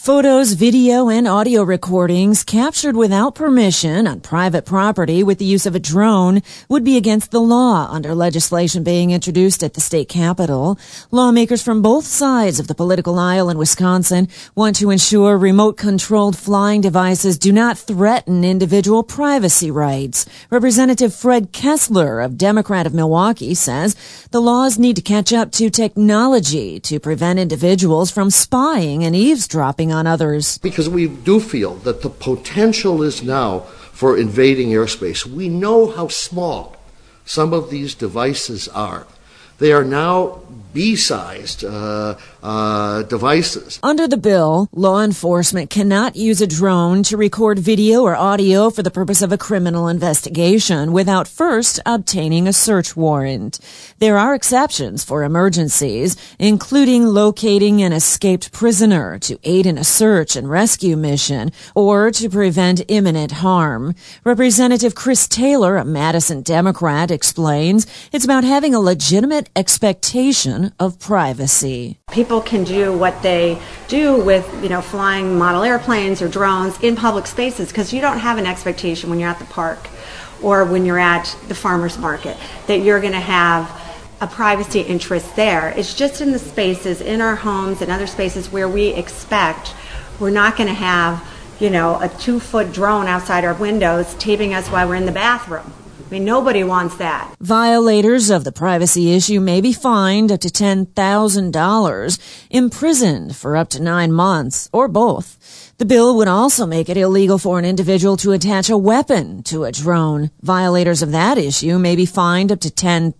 Photos, video, and audio recordings captured without permission on private property with the use of a drone would be against the law under legislation being introduced at the state capitol. Lawmakers from both sides of the political aisle in Wisconsin want to ensure remote-controlled flying devices do not threaten individual privacy rights. Representative Fred Kessler of Democrat of Milwaukee says the laws need to catch up to technology to prevent individuals from spying and eavesdropping on others. Because we do feel that the potential is now for invading airspace. We know how small some of these devices are. They are now B-sized devices. Under the bill, law enforcement cannot use a drone to record video or audio for the purpose of a criminal investigation without first obtaining a search warrant. There are exceptions for emergencies, including locating an escaped prisoner to aid in a search and rescue mission or to prevent imminent harm. Representative Chris Taylor, a Madison Democrat, explains it's about having a legitimate expectation of privacy. People can do what they do with, flying model airplanes or drones in public spaces because you don't have an expectation when you're at the park or when you're at the farmer's market that you're going to have a privacy interest there. It's just in the spaces, in our homes and other spaces where we expect we're not going to have, a 2-foot drone outside our windows taping us while we're in the bathroom. I mean, nobody wants that. Violators of the privacy issue may be fined up to $10,000, imprisoned for up to 9 months, or both. The bill would also make it illegal for an individual to attach a weapon to a drone. Violators of that issue may be fined up to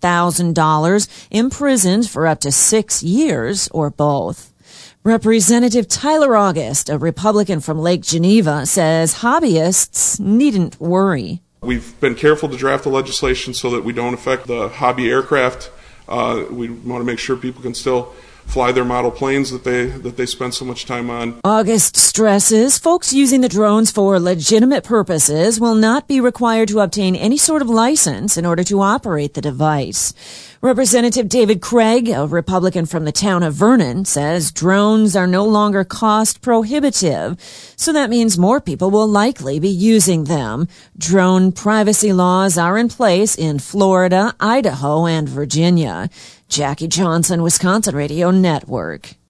$10,000, imprisoned for up to 6 years, or both. Representative Tyler August, a Republican from Lake Geneva, says hobbyists needn't worry. We've been careful to draft the legislation so that we don't affect the hobby aircraft. We want to make sure people can still fly their model planes that they spend so much time on. August stresses folks using the drones for legitimate purposes will not be required to obtain any sort of license in order to operate the device. Representative David Craig, a Republican from the town of Vernon, says drones are no longer cost prohibitive, so that means more people will likely be using them. Drone privacy laws are in place in Florida, Idaho, and Virginia. Jackie Johnson, Wisconsin Radio Network.